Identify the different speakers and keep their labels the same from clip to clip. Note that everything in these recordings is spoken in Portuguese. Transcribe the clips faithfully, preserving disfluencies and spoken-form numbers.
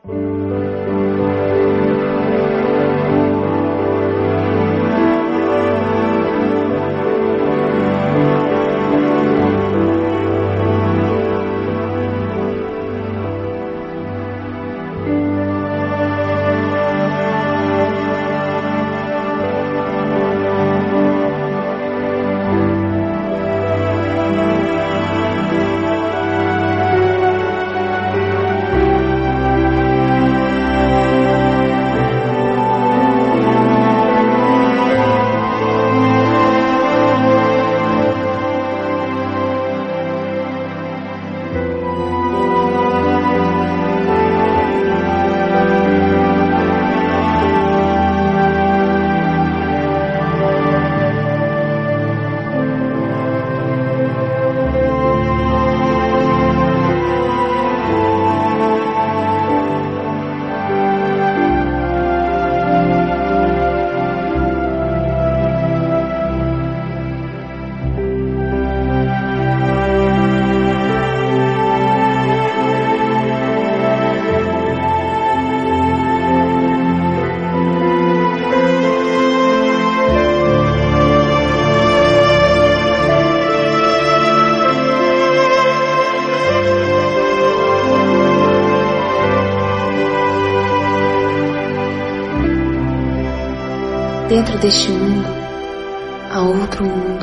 Speaker 1: Dentro deste mundo há outro mundo,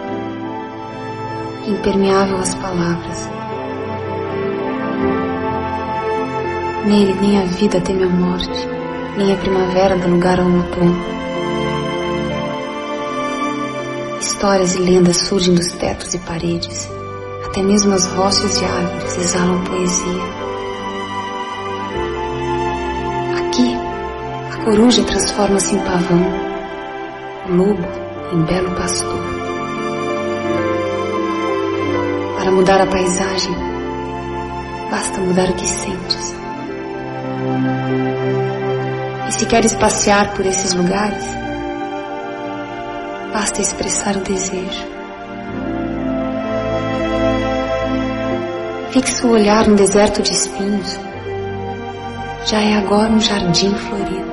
Speaker 1: impermeável às palavras. Nele nem a vida teme a morte, nem a primavera dá lugar ao outono. Histórias e lendas surgem dos tetos e paredes, até mesmo as rochas e árvores exalam poesia. Aqui, a coruja transforma-se em pavão, o lobo em belo pastor. Para mudar a paisagem, basta mudar o que sentes. E se queres passear por esses lugares, basta expressar o desejo. Fixa o olhar no deserto de espinhos, já é agora um jardim florido.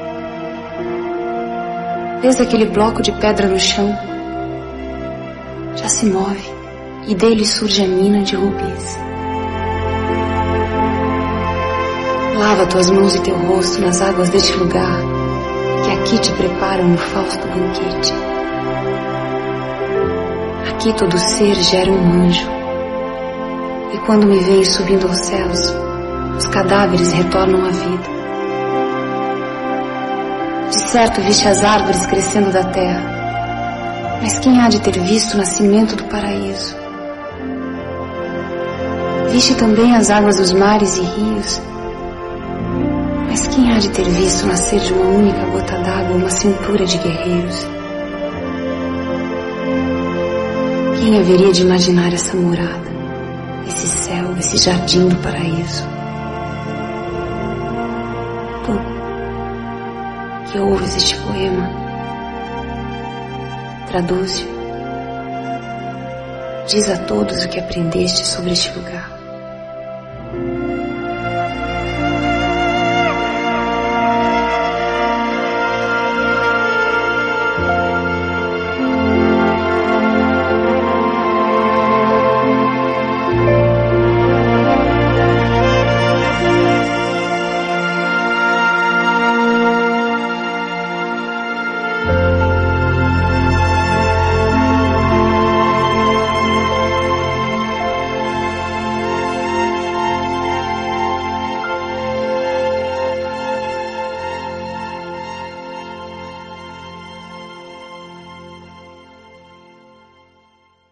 Speaker 1: Vês aquele bloco de pedra no chão? Já se move e dele surge a mina de rubis. Lava tuas mãos e teu rosto nas águas deste lugar, que aqui te preparam um fausto banquete. Aqui todo ser gera um anjo, e quando me veem subindo aos céus, os cadáveres retornam à vida. De certo viste as árvores crescendo da terra, mas quem há de ter visto o nascimento do paraíso? Viste também as águas dos mares e rios, mas quem há de ter visto nascer de uma única gota d'água uma cintura de guerreiros? Quem haveria de imaginar essa morada, esse céu, esse jardim do paraíso? Tu, que ouves este poema, traduz-o, diz a todos o que aprendeste sobre este lugar.